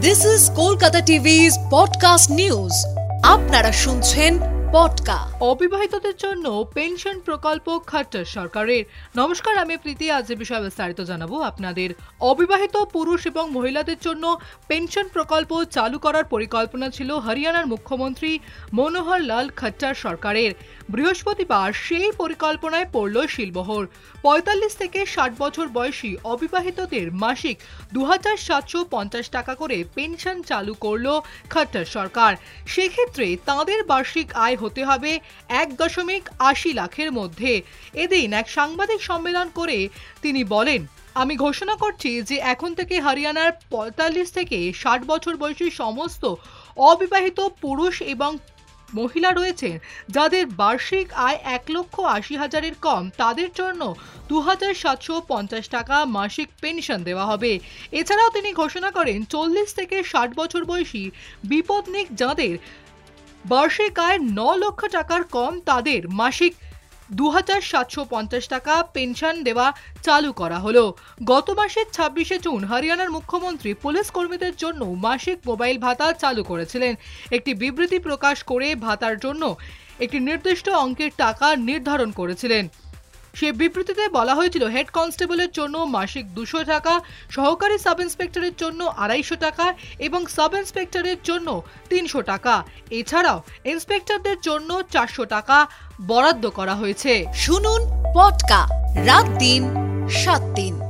This is Kolkata TV's podcast news. আপনারা শুনছেন পডকা। অবিবাহিতদের জন্য পেনশন প্রকল্প খাট্টার সরকারের। নমস্কার, আমি প্রীতি। আজ এই বিষয়ে বিস্তারিত জানাবো আপনাদের। অবিবাহিত পুরুষ এবং মহিলাদের জন্য পেনশন প্রকল্প চালু করার পরিকল্পনা ছিল হরিয়ানার মুখ্যমন্ত্রী মনোহর লাল খাট্টার সরকারের। বৃহস্পতিবার সেই পরিকল্পনায় পড়ল শিলবহর। ৪৫ থেকে ৬০ বছর বয়সী অবিবাহিতদের মাসিক ২৭৫০ টাকা করে পেনশন চালু করল খাট্টার সরকার। সেক্ষেত্রে তাঁদের বার্ষিক আয় হতে হবে ১.৮০ লাখের মধ্যে। এদিন এক সাংবাদিক সম্মেলন করে তিনি বলেন, আমি ঘোষণা করছি যে এখন থেকে হরিয়ানার ৪৫ থেকে ৬০ বছর বয়সী সমস্ত অবিবাহিত পুরুষ এবং মহিলা রয়েছেন যাদের বার্ষিক আয় ১,৮০,০০০-এর কম, তাদের জন্য ২৭৫০ টাকা মাসিক পেনশন দেওয়া হবে। এছাড়াও তিনি ঘোষণা করেন ৪০ থেকে ৬০ বছর বয়সী বিপন্নিক যাদের বার্ষিক আয় ৯ লক্ষ টাকার কম, তাদের মাসিক ২৭৫০ টাকা পেনশন দেওয়া চালু করা হলো। গত মাসের ২৬শে জুন হরিয়ানার মুখ্যমন্ত্রী পুলিশ কর্মীদের জন্য মাসিক মোবাইল ভাতা চালু করেছিলেন। একটি বিবৃতি প্রকাশ করে ভাতার জন্য একটি নির্দিষ্ট অঙ্কের টাকা নির্ধারণ করেছিলেন। সে বিবৃতিতে বলা হয়েছিল, হেড কনস্টেবলের জন্য মাসিক ২০০ টাকা, সহকারী সাব ইন্সপেক্টরের জন্য ২৫০ টাকা এবং সাব ইন্সপেক্টরের জন্য ৩০০ টাকা। এছাড়াও ইন্সপেক্টরদের জন্য ৪০০ টাকা বরাদ্দ করা হয়েছে। শুনুন পডকা রাত দিন ৭ দিন।